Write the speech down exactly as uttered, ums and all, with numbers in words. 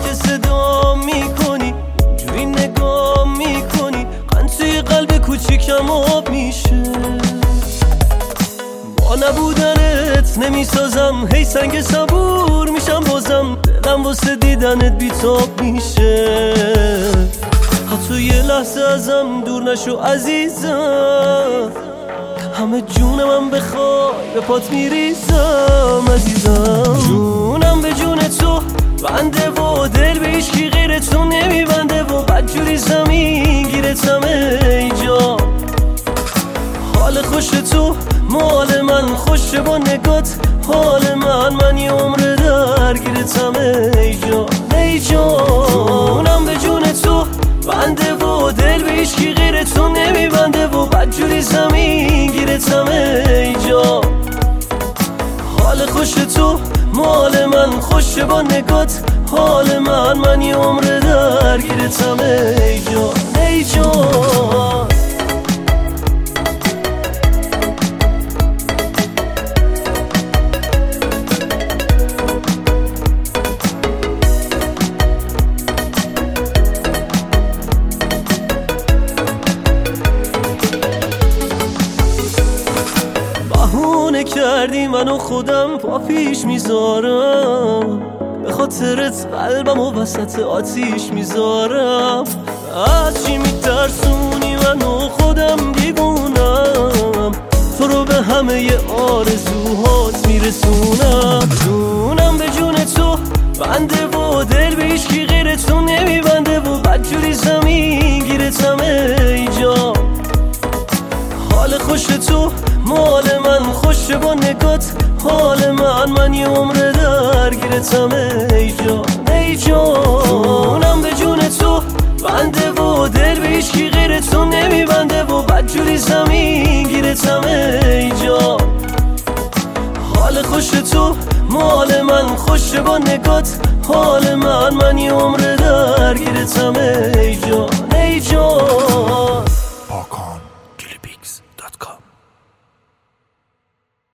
که صدا میکنی جوری نگاه میکنی قند توی قلب کوچیکم آب میشه. با نبودنت نمیسازم هی سنگ صبور میشم بازم دلم واسه دیدنت بیتاب میشه. حتی یه لحظه ازم دور نشو عزیزم همه جونم بخوای به پات میریزم عزیزم. جونم به جون تو بنده و دل به هیچکی غیر تو نمیبنده و بدجوری زمین گیرتم ای جان. حال خوش تو مال من خوشه با نگات حال من من یه عمر درگیرتم ای جان ای جان. جونم به جون تو بنده و دل به هیچکی غیر تو نمیبنده و بدجوری زمین گیرتم ای جان. حال خوش تو مال من خوشه با نگات حال من من یه عمر درگیرتم ای جان ای جان. بهونه کردی منو خودم پا پیش میذارم به خاطرت قلبم و وسط آتیش میذارم. از چی میترسونی منو خودم دیوونم تو رو به همه ی آرزوهات میرسونم. جونم به جون تو بنده و دل به هیچکی غیر تو نمیبنده و بدجوری زمین گیرتم ای جان. حال خوش تو مال من خوشه با نگات حال من من یه عمر درگیرتم ای جان ای جان. جونم به جون تو بنده و دل به هیچکی غیر تو نمیبنده و بدجوری زمین گیرتم ای جان. حال خوش تو مال من خوشه با نگات حال من من یه عمر درگیرتم ای جان